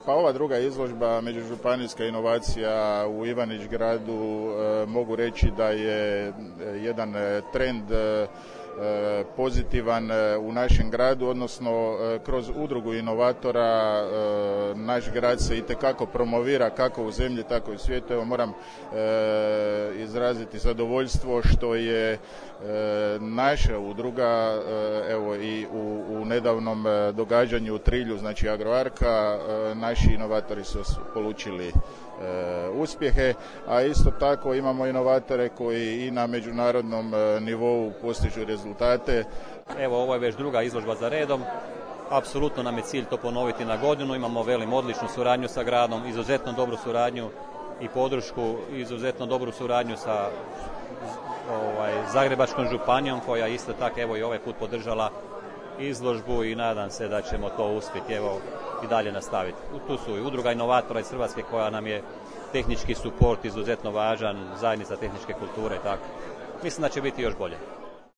Pa ova druga izložba, međužupanijska inovacija u Ivanić gradu, mogu reći da je jedan trend pozitivan u našem gradu, odnosno kroz udrugu inovatora naš grad se itekako promovira kako u zemlji tako i u svijetu. Evo moram izraziti zadovoljstvo što je naša udruga evo i u nedavnom događanju u Trilju, znači Agroarka, naši inovatori su polučili uspjehe, a isto tako imamo inovatore koji i na međunarodnom nivou postižu rezultate. Evo, ovo je već druga izložba za redom. Apsolutno nam je cilj to ponoviti na godinu. Imamo odličnu suradnju sa gradom, izuzetno dobru suradnju i podršku, izuzetno dobru suradnju sa Zagrebačkom županijom, koja isto tako evo i ovaj put podržala izložbu i nadam se da ćemo to uspjeti i dalje nastaviti. Tu su i udruga inovatora iz Hrvatske koja nam je tehnički suport izuzetno važan, zajednica tehničke kulture i tako. Mislim da će biti još bolje.